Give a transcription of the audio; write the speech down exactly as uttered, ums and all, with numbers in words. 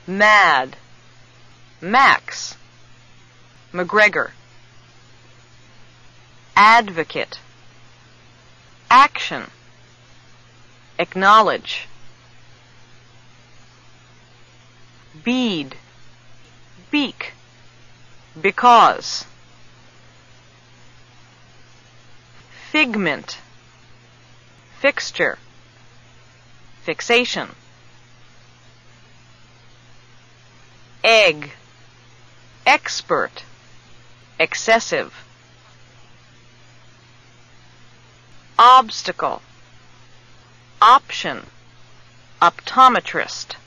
mad, Max, McGregor. Advocate, action, acknowledge. Bead, beak, because. Figment, fixture, fixation. Egg, expert, excessive. Obstacle, option, optometrist.